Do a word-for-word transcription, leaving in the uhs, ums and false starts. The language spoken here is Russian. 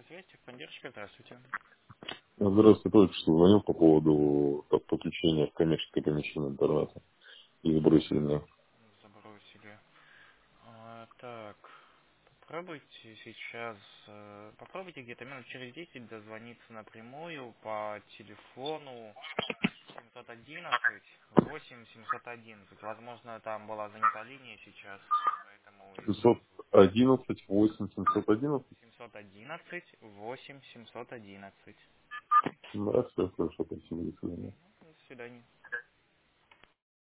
связь, техподдержка, здравствуйте. Здравствуйте, только что звонил по поводу так, подключения в коммерческое помещение интернета. И сбросили меня. Забросили. А, так, попробуйте сейчас, э, попробуйте где-то минут через десять дозвониться напрямую по телефону семьсот одиннадцать восемь семьсот одиннадцать. Возможно, там была занята линия сейчас, поэтому и шестьсот одиннадцать восемь семьсот одиннадцать. семьсот одиннадцать восемь семьсот одиннадцать. Да, все хорошо, спасибо, до свидания. До свидания.